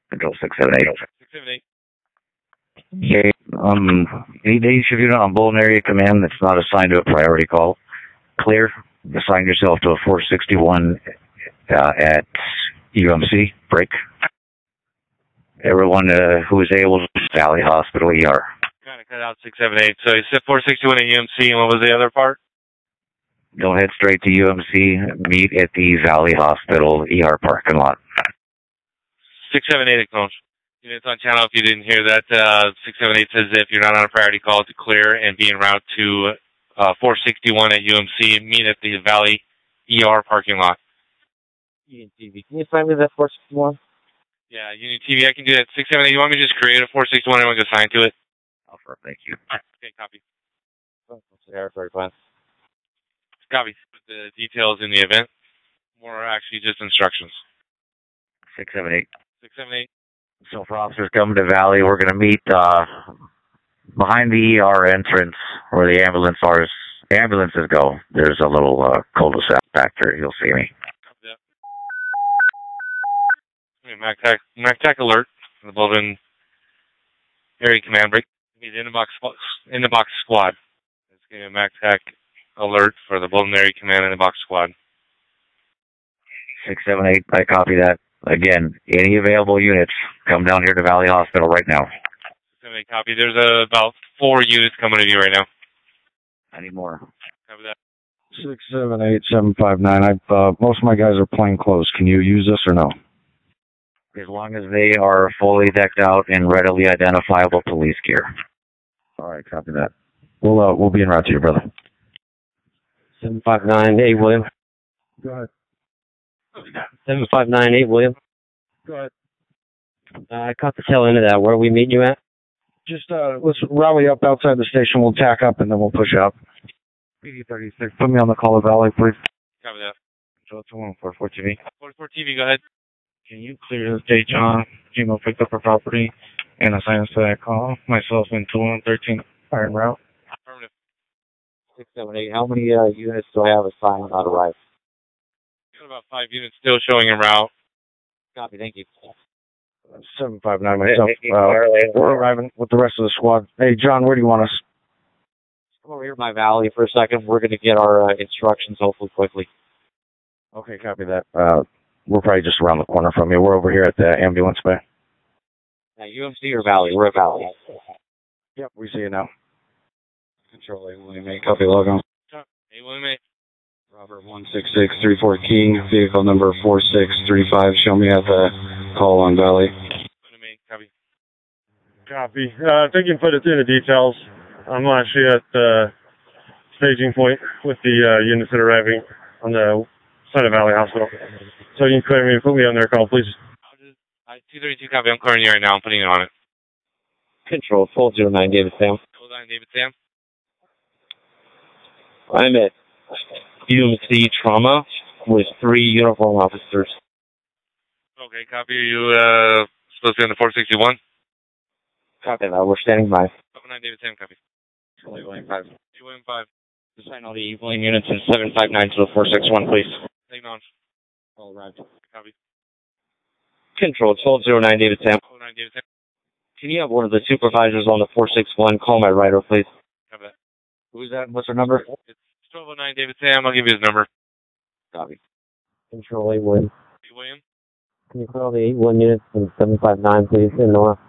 Control 678. 678. Okay, any day should be on Bolton Area Command that's not assigned to a priority call. Clear. Assign yourself to a 461 at UMC. Break. Everyone who is able to Valley Hospital ER. Kind of cut out 678. So you said 461 at UMC, and what was the other part? Don't head straight to UMC. Meet at the Valley Hospital ER parking lot. 678 acknowledged. Units on channel, if you didn't hear that, 678 says if you're not on a priority call to clear and be en route to 461 at UMC, meet at the Valley ER parking lot. Union TV, can you find me that 461? Yeah, Union TV, I can do that. 678, you want me to just create a 461 and we can assign to it? Offer, thank you. Okay, copy. Territory plan. Copy. The details in the event, more actually just instructions. 678. 678. So for officers coming to Valley, we're going to meet behind the ER entrance where the ambulances go. There's a little cul-de-sac back there. You'll see me. Okay, MacTac alert. The Bolton Area Command break. He's in the box squad. It's getting a MacTac alert for the Bolton Area Command in the box squad. 678. I copy that. Again, any available units, come down here to Valley Hospital right now. 678 copy. There's about 4 units coming to you right now. I need more. Copy that. 678-759. Most of my guys are plain clothes. Can you use this or no? As long as they are fully decked out in readily identifiable police gear. All right, copy that. We'll be en route to you, brother. 759-8, William. Go ahead. 759-8, William. Go ahead. I caught the tail end of that. Where are we meeting you at? Just let's rally up outside the station. We'll tack up and then we'll push out. PD-36, put me on the call of Valley, please. Copy that. So it's 144 TV. 44 TV, go ahead. Can you clear the stage on? Gmail picked up our property and assign us to that call. Myself and 2113 are en route. Affirmative. 678. How many units do I have assigned not arrived? Got about 5 units still showing en route. Copy, thank you. 759 myself. We're arriving with the rest of the squad. Hey, John, where do you want us? Come over here by Valley for a second. We're going to get our instructions hopefully quickly. Okay, copy that. We're probably just around the corner from you. We're over here at the ambulance bay. UMC or Valley? We're at Valley. Yep, we see you now. Control A, William A. Copy logo. Hey, William A. Robert 16634 King, vehicle number 4635. Show me at the call on Valley. William A. Copy. Copy. I think you can put it through the details. I'm actually at the staging point with the units that are arriving on the side of Valley Hospital. So you can clear me and put me on their call, please. 232 copy. I'm clearing you right now. I'm putting it on it. Control 409 David Sam. 409 David Sam. I'm at UMC Trauma with 3 uniform officers. Okay, copy. Are you supposed to be on the 461? Copy that. We're standing by. 409 David Sam, copy. William 5. William 5. Assign all the William units in 759 to the 461, please. Taking on. All right. Copy. Control 1209 David Sam. 409 David Sam. Can you have one of the supervisors on the 461 call my rider, please? Copy that. Who's that? What's her number? It's 1209 David Sam. I'll give you his number. Copy. Control 8 William. William. Can you call the 81 units in 759, please, in Nora?